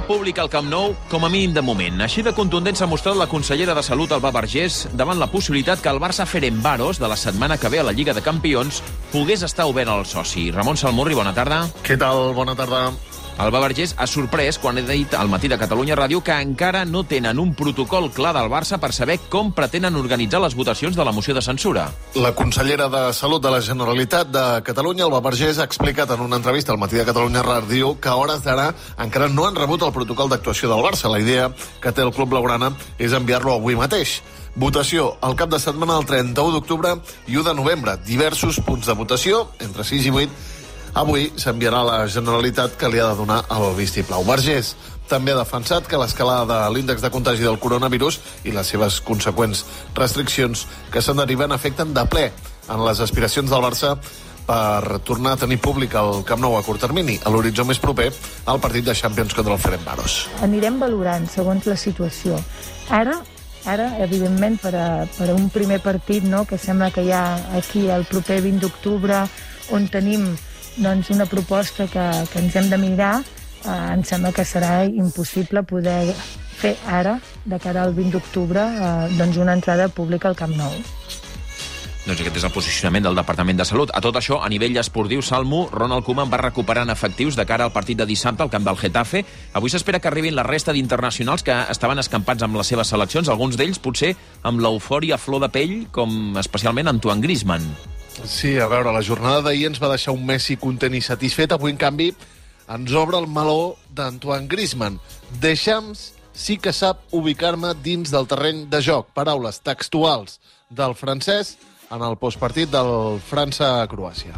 públic al Camp Nou, com a mínim de moment. Així de contundent s'ha mostrat la consellera de Salut, Alba Vergés, davant la possibilitat que el Barça Ferencváros de la setmana que ve a la Lliga de Campions pogués estar obert al soci. Ramon Salmurri, bona tarda. Què tal? Bona tarda. Alba Vergés ha sorprès quan ha dit al Matí de Catalunya Ràdio que encara no tenen un protocol clar del Barça per saber com pretenen organitzar les votacions de la moció de censura. La consellera de Salut de la Generalitat de Catalunya, Alba Vergés, ha explicat en una entrevista al Matí de Catalunya Ràdio que a hores d'ara encara no han rebut el protocol d'actuació del Barça. La idea que té el club blaugrana és enviar-lo avui mateix. Votació al cap de setmana del 31 d'octubre i 1 de novembre. Diversos punts de votació, entre 6 i 8. Avui s'enviarà a la Generalitat, que li ha de donar el vistiplau. Vergés també ha defensat que l'escalada de l'índex de contagi del coronavirus i les seves conseqüents restriccions que se'n deriven afecten de ple en les aspiracions del Barça per tornar a tenir públic al Camp Nou a curt termini, a l'horitzó més proper al partit de Champions contra el Ferencváros. Anirem valorant segons la situació. Ara evidentment, per a un primer partit, no, que sembla que hi ha aquí el proper 20 d'octubre, on tenim una proposta que ens hem de mirar, em sembla que serà impossible poder fer ara, de cara al 20 d'octubre, una entrada pública al Camp Nou. Doncs aquest és el posicionament del Departament de Salut. A tot això, a nivell esportiu, Salmo, Ronald Koeman va recuperant efectius de cara al partit de dissabte al camp del Getafe. Avui s'espera que arribin la resta d'internacionals que estaven escampats amb les seves seleccions, alguns d'ells potser amb l'eufòria a flor de pell, com especialment Antoine Griezmann. Sí, a veure, la jornada d'ahir ens va deixar un Messi content i satisfet. Avui, en canvi, ens obre el meló d'Antoine Griezmann. Deschamps sí que sap ubicar-me dins del terreny de joc. Paraules textuals del francès en el postpartit del França-Croàcia.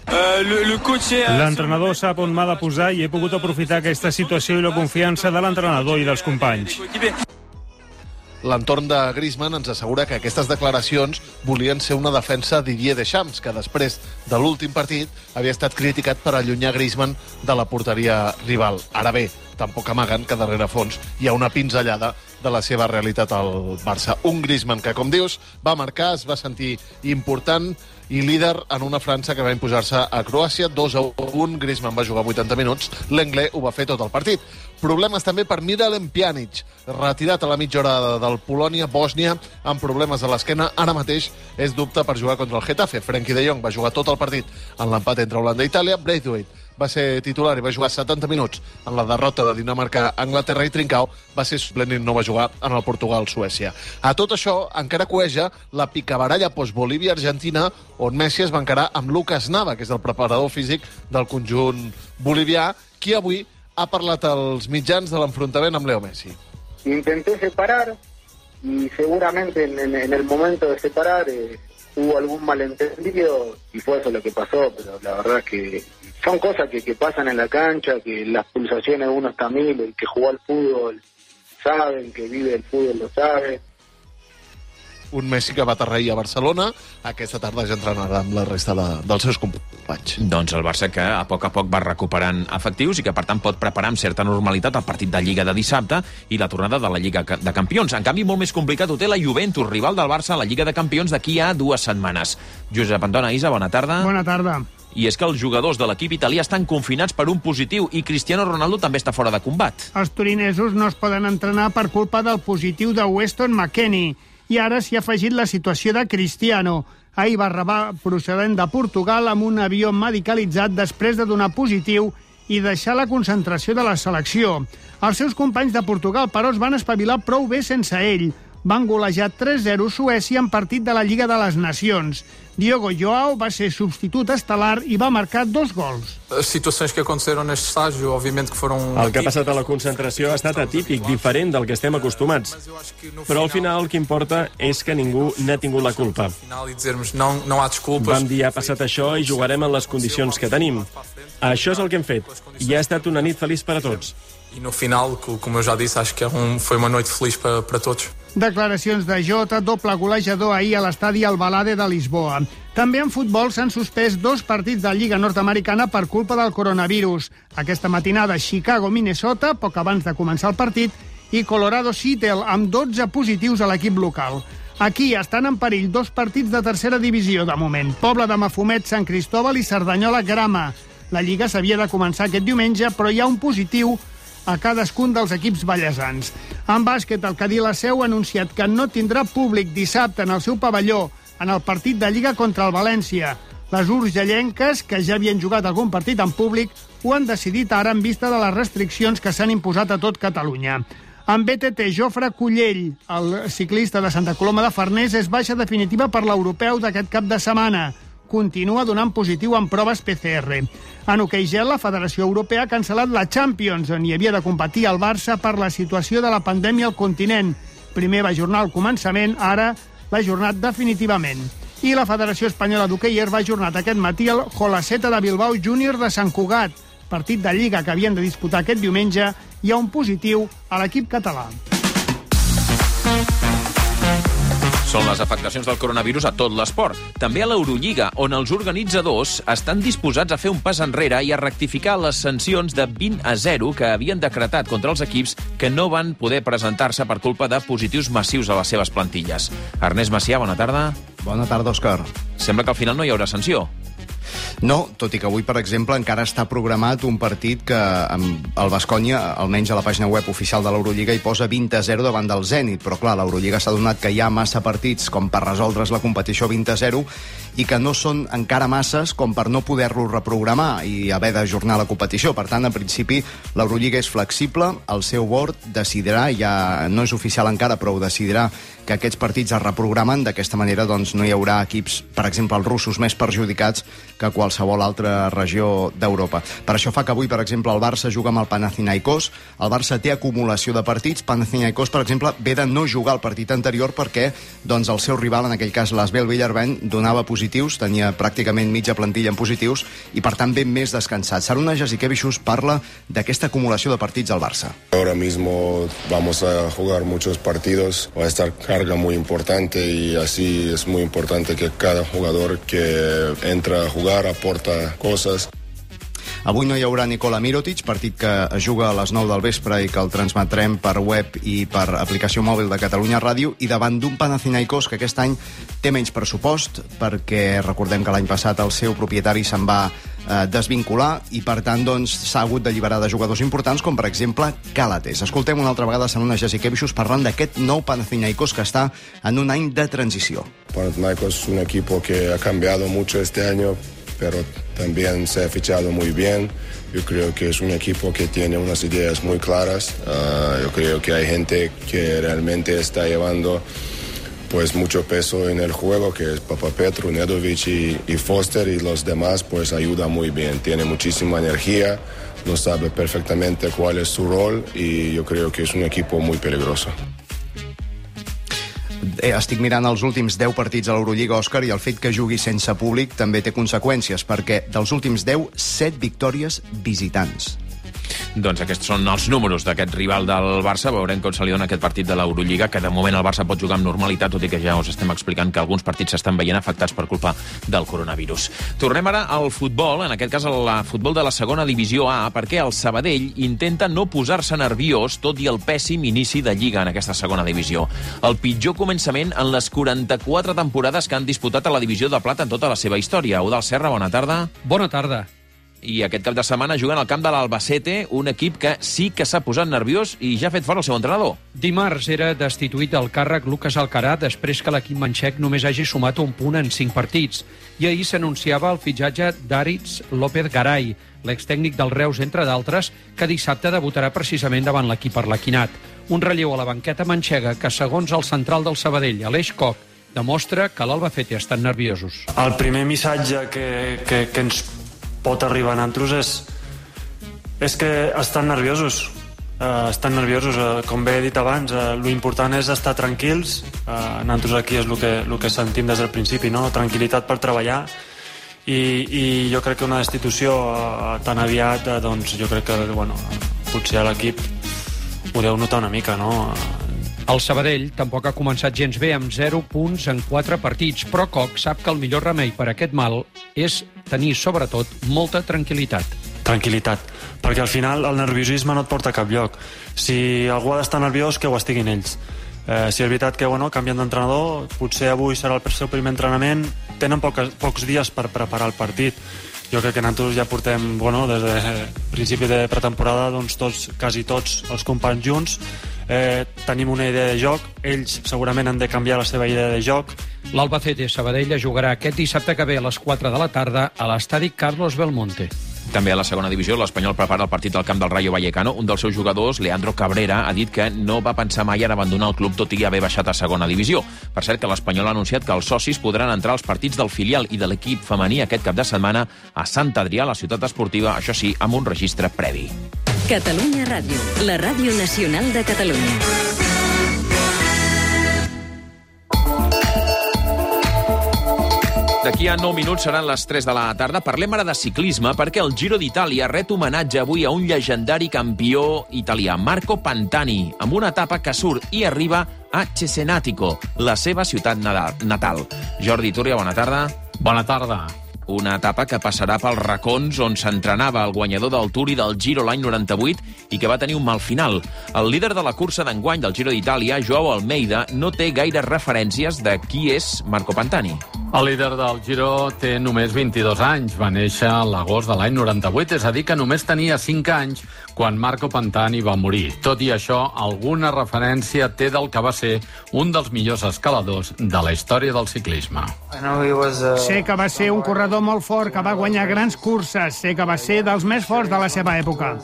L'entrenador sap on m'ha de posar i he pogut aprofitar aquesta situació i la confiança de l'entrenador i dels companys. L'entorn de Griezmann ens assegura que aquestes declaracions volien ser una defensa d'Didier Deschamps, que després de l'últim partit havia estat criticat per allunyar Griezmann de la porteria rival. Ara bé, tampoc amaguen que darrere fons hi ha una pinzellada de la seva realitat al Barça. Un Griezmann que, com dius, va marcar, es va sentir important i líder en una França que va imposar-se a Croàcia 2-1. Griezmann va jugar 80 minuts, l'Anglès ho va fer tot el partit. Problemes també per Miralem Pjanic, retirat a la mitja hora del Polònia-Bòsnia amb problemes a l'esquena. Ara mateix és dubte per jugar contra el Getafe. Frenkie de Jong va jugar tot el partit en l'empat entre Holanda i Itàlia. Braithwaite va ser titular i va jugar 70 minuts en la derrota de Dinamarca a Anglaterra, i Trincao va ser suplent i no va jugar en el Portugal-Suècia. A tot això encara coeja la picabaralla post-Bolívia-Argentina, on Messi es va encarar amb Lucas Nava, que és el preparador físic del conjunt bolivià, qui avui ha parlat als mitjans de l'enfrontament amb Leo Messi. Intenté separar y seguramente en el momento de separar hubo algún malentendido y fue eso lo que pasó, pero la verdad es que son cosas que pasan en la cancha, que las pulsaciones uno está a mil, el que jugó al fútbol sabe, el que vive el fútbol lo sabe. Un Messi que va aterrar a Barcelona. Aquesta tarda ja entrenarà amb la resta dels seus companys. Doncs el Barça que a poc va recuperant efectius i que per tant pot preparar amb certa normalitat el partit de Lliga de dissabte i la tornada de la Lliga de Campions. En canvi, molt més complicat ho té la Juventus, rival del Barça a la Lliga de Campions d'aquí a 2 setmanes. Josep Antona, Isa, bona tarda. Bona tarda. I és que els jugadors de l'equip italià estan confinats per un positiu i Cristiano Ronaldo també està fora de combat. Els torinesos no es poden entrenar per culpa del positiu de Weston McKennie. I ara s'hi ha afegit la situació de Cristiano. Ahir va arribar procedent de Portugal amb un avió medicalitzat després de donar positiu i deixar la concentració de la selecció. Els seus companys de Portugal, però, es van espavilar prou bé sense ell. Van golejar 3-0 Suècia en partit de la Lliga de les Nacions. Diogo João va ser substitut estel·lar i va marcar 2 gols. Les situacions que aconteceram neste estágio, obviamente que foram... El que ha passat a la concentració ha estat atípic, diferent del que estem acostumats. Però al final el que importa és que ningú n'ha tingut la culpa. Vam dir, ha passat això i jugarem en les condicions que tenim. Això és el que hem fet. I ha estat una nit feliç per a tots. E no final, como eu já disse, acho que foi uma noite feliz para todos. Declaracions de Jota, doble golejador ahir a l'estadi Alvalade de Lisboa. També en futbol s'han suspès 2 partits de Lliga Nord-Americana per culpa del coronavirus. Aquesta matinada, Chicago-Minnesota, poc abans de començar el partit, i Colorado-Seattle, amb 12 positius a l'equip local. Aquí estan en perill 2 partits de tercera divisió de moment. Pobla de Mafumet, Sant Cristóbal i Cerdanyola-Grama. La Lliga s'havia de començar aquest diumenge, però hi ha un positiu a cadascun dels equips ballesans. En bàsquet, el Cadí La Seu ha anunciat que no tindrà públic dissabte en el seu pavelló en el partit de Lliga contra el València. Les urgellenques, que ja havien jugat algun partit en públic, ho han decidit ara en vista de les restriccions que s'han imposat a tot Catalunya. En BTT, Jofre Cullell, el ciclista de Santa Coloma de Farners, és baixa definitiva per l'europeu d'aquest cap de setmana. Continua donant positiu en proves PCR. En hoquei gel, la Federació Europea ha cancel·lat la Champions, on hi havia de competir el Barça per la situació de la pandèmia al continent. Primer va ajornar al començament, ara l'ha ajornat definitivament. I la Federació Espanyola d'Hoquei Herba ha ajornat aquest matí el Jolaceta de Bilbao Júnior de Sant Cugat. Partit de Lliga que havien de disputar aquest diumenge, hi ha un positiu a l'equip català. Són les afectacions del coronavirus a tot l'esport. També a l'Eurolliga, on els organitzadors estan disposats a fer un pas enrere i a rectificar les sancions de 20-0 que havien decretat contra els equips que no van poder presentar-se per culpa de positius massius a les seves plantilles. Ernest Macià, bona tarda. Bona tarda, Òscar. Sembla que al final no hi haurà sanció. No, tot i que avui, per exemple, encara està programat un partit que el Baskonia, almenys a la pàgina web oficial de l'Eurolliga, hi posa 20-0 davant del Zenit, però clar, l'Eurolliga s'ha donat que hi ha massa partits com per resoldre's la competició 20-0 i que no són encara masses com per no poder-lo reprogramar i haver d'ajornar la competició. Per tant, en principi, l'Eurolliga és flexible, el seu board decidirà, ja no és oficial encara, però ho decidirà, que aquests partits es reprogramen. D'aquesta manera doncs, no hi haurà equips, per exemple, els russos, més perjudicats que qualsevol altra regió d'Europa. Per això fa que avui, per exemple, el Barça juga amb el Panathinaikos. El Barça té acumulació de partits. Panathinaikos, per exemple, ve de no jugar el partit anterior perquè doncs, el seu rival, en aquell cas l'Asvel Villarben, donava positius, tenia pràcticament mitja plantilla en positius i, per tant, ben més descansat. Saruna Jasikevičius parla d'aquesta acumulació de partits al Barça. Ahora mismo vamos a jugar muchos partidos, va a estar carga muy importante y así es muy importante que cada jugador que entra a jugar aporta cosas. Avui no hi haurà Nikola Mirotic, partit que es juga a les 9 del vespre i que el transmetrem per web i per aplicació mòbil de Catalunya Ràdio, i davant d'un Panathinaikos que aquest any té menys pressupost, perquè recordem que l'any passat el seu propietari se'n va desvincular i, per tant, doncs, s'ha hagut d'alliberar de jugadors importants, com per exemple Calates. Escoltem una altra vegada Saruna Jasikevičius parlant d'aquest nou Panathinaikos que està en un any de transició. Panathinaikos es un equipo que ha cambiado mucho este año, pero también se ha fichado muy bien. Yo creo que es un equipo que tiene unas ideas muy claras. Yo creo que hay gente que realmente está llevando pues mucho peso en el juego, que es Papapetru, Nedovic y Foster, y los demás pues ayuda muy bien. Tiene muchísima energía, lo sabe perfectamente cuál es su rol y yo creo que es un equipo muy peligroso. Estic mirant els últims 10 partits a l'Eurolliga, Òscar, i el fet que jugui sense públic també té conseqüències, perquè dels últims 10, 7 victòries visitants. Doncs aquests són els números d'aquest rival del Barça. Veurem com se li dona aquest partit de l'Eurolliga, que de moment el Barça pot jugar amb normalitat, tot i que ja us estem explicant que alguns partits s'estan veient afectats per culpa del coronavirus. Tornem ara al futbol, en aquest cas al futbol de la segona divisió A, perquè el Sabadell intenta no posar-se nerviós, tot i el pèssim inici de Lliga en aquesta segona divisió. El pitjor començament en les 44 temporades que han disputat a la divisió de plata en tota la seva història. Eudald Serra, bona tarda. Bona tarda. I aquest cap de setmana juguen al camp de l'Albacete, un equip que sí que s'ha posat nerviós i ja ha fet fora el seu entrenador. Dimarts era destituït del càrrec Lucas Alcarà després que l'equip manxec només hagi sumat un punt en 5 partits. I ahir s'anunciava el fitxatge d'Aritz López Garay, l'extècnic del Reus, entre d'altres, que dissabte debutarà precisament davant l'equip arlequinat. Un relleu a la banqueta manxega que, segons el central del Sabadell, Aleix Koch, demostra que l'Albacete estan nerviosos. El primer missatge que ens pot arribar a nosaltres és que estan nerviosos. Com bé he dit abans, l'important és estar tranquils. Nosaltres aquí és el que sentim des del principi, no? Tranquil·litat per treballar, i jo crec que una destitució tan aviat, doncs jo crec que potser l'equip ho deu notar una mica, no? El Sabadell tampoc ha començat gens bé, amb 0 punts en 4 partits, però Koch sap que el millor remei per a aquest mal és tenir, sobretot, molta tranquil·litat. Tranquil·litat, perquè al final el nerviosisme no et porta a cap lloc. Si algú ha d'estar nerviós, que ho estiguin ells. Si és veritat que canvien d'entrenador, potser avui serà el seu primer entrenament, tenen pocs dies per preparar el partit, Jo crec que nosaltres ja portem, des de principi de pretemporada, quasi tots els companys junts. Tenim una idea de joc, ells segurament han de canviar la seva idea de joc. L'Albacete Sabadell jugarà aquest dissabte que ve a les 4 de la tarda a l'estadi Carlos Belmonte. També a la segona divisió, l'Espanyol prepara el partit al camp del Rayo Vallecano. Un dels seus jugadors, Leandro Cabrera, ha dit que no va pensar mai en abandonar el club, tot i haver baixat a segona divisió. Per cert, que l'Espanyol ha anunciat que els socis podran entrar als partits del filial i de l'equip femení aquest cap de setmana a Sant Adrià, a la ciutat esportiva, això sí, amb un registre previ. Catalunya Ràdio, la ràdio nacional de Catalunya. D'aquí a 9 minuts seran les 3 de la tarda. Parlem ara de ciclisme perquè el Giro d'Itàlia ret homenatge avui a un llegendari campió italià, Marco Pantani, amb una etapa que surt i arriba a Cesenatico, la seva ciutat natal. Jordi Túria, bona tarda. Bona tarda. Una etapa que passarà pels racons on s'entrenava el guanyador del Tour i del Giro l'any 98 i que va tenir un mal final. El líder de la cursa d'enguany del Giro d'Itàlia, Joao Almeida, no té gaire referències de qui és Marco Pantani. El líder del Giro té només 22 anys. Va néixer a l'agost de l'any 98, és a dir, que només tenia 5 anys quan Marco Pantani va morir. Tot i això, alguna referència té del que va ser un dels millors escaladors de la història del ciclisme. Sé que va ser un corredor molt fort, que va guanyar grans curses. Sé que va ser dels més forts de la seva època.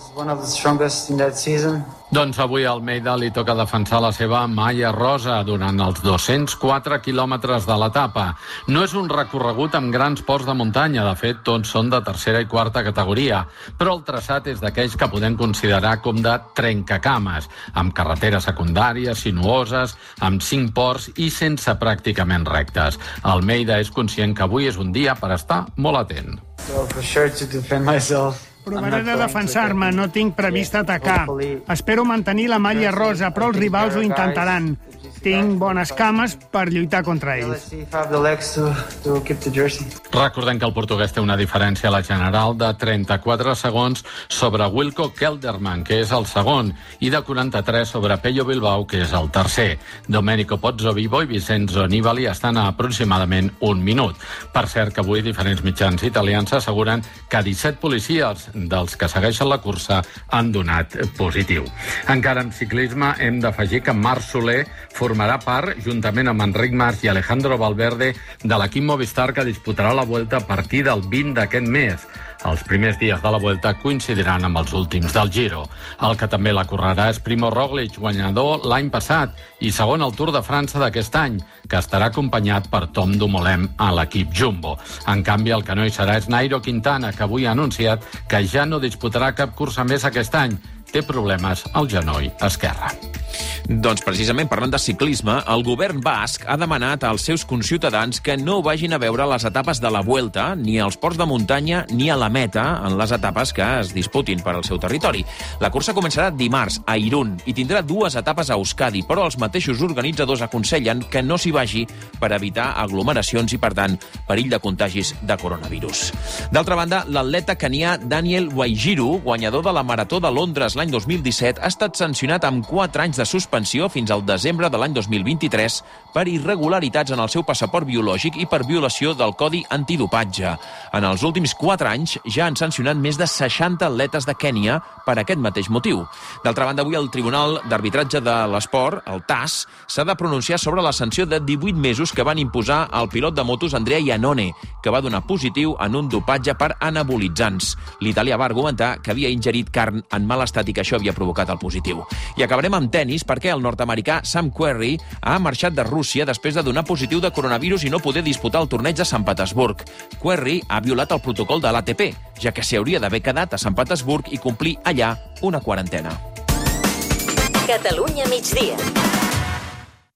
Doncs avui a Almeida li toca defensar la seva malla rosa durant els 204 quilòmetres de l'etapa. No és un recorregut amb grans ports de muntanya, de fet, tots són de tercera i quarta categoria, però el traçat és d'aquells que podem considerar com de trencacames, amb carreteres secundàries, sinuoses, amb 5 ports i sense pràcticament rectes. Almeida és conscient que avui és un dia per estar molt atent. Provaré de defensar-me, no tinc previst atacar. Espero mantenir la malla rosa, però els rivals ho intentaran. Tinc bones cames per lluitar contra ells. Recordem que el portuguès té una diferència a la general de 34 segons sobre Wilco Kelderman, que és el segon, i de 43 sobre Pello Bilbao, que és el tercer. Domenico Pozzovivo i Vincenzo Nibali estan a aproximadament un minut. Per cert, que avui diferents mitjans italians asseguren que 17 policies dels que segueixen la cursa han donat positiu. Encara en ciclisme hem d'afegir que Marc Soler formarà part, juntament amb Enric Mas i Alejandro Valverde, de l'equip Movistar que disputarà la Vuelta a partir del 20 d'aquest mes. Els primers dies de la Vuelta coincidiran amb els últims del Giro. El que també la correrà és Primo Roglic, guanyador l'any passat i segon al Tour de França d'aquest any, que estarà acompanyat per Tom Dumoulin a l'equip Jumbo. En canvi, el que no hi serà és Nairo Quintana, que avui ha anunciat que ja no disputarà cap cursa més aquest any. Té problemes al genoll esquerre. Doncs precisament parlant de ciclisme, el govern basc ha demanat als seus conciutadans que no vagin a veure les etapes de la Vuelta, ni als ports de muntanya, ni a la meta, en les etapes que es disputin per al seu territori. La cursa començarà dimarts a Irún i tindrà 2 etapes a Euskadi, però els mateixos organitzadors aconsellen que no s'hi vagi per evitar aglomeracions i, per tant, perill de contagis de coronavirus. D'altra banda, l'atleta kenià Daniel Waiguru, guanyador de la Marató de Londres l'any 2017, ha estat sancionat amb 4 anys de suspensió fins al desembre de l'any 2023 per irregularitats en el seu passaport biològic i per violació del Codi Antidopatge. En els últims 4 anys ja han sancionat més de 60 atletes de Kènia per aquest mateix motiu. D'altra banda, avui el Tribunal d'Arbitratge de l'Esport, el TAS, s'ha de pronunciar sobre la sanció de 18 mesos que van imposar al pilot de motos Andrea Iannone, que va donar positiu en un dopatge per anabolitzants. L'italià va argumentar que havia ingerit carn en mal estat i que això havia provocat el positiu. I acabarem amb tenis perquè el nord-americà Sam Querrey ha marxat de Rússia després de donar positiu de coronavirus i no poder disputar el torneig de Sant Petersburg. Querrey ha violat el protocol de l'ATP, ja que s'hi hauria d'haver quedat a Sant Petersburg i complir allà una quarantena. Catalunya migdia.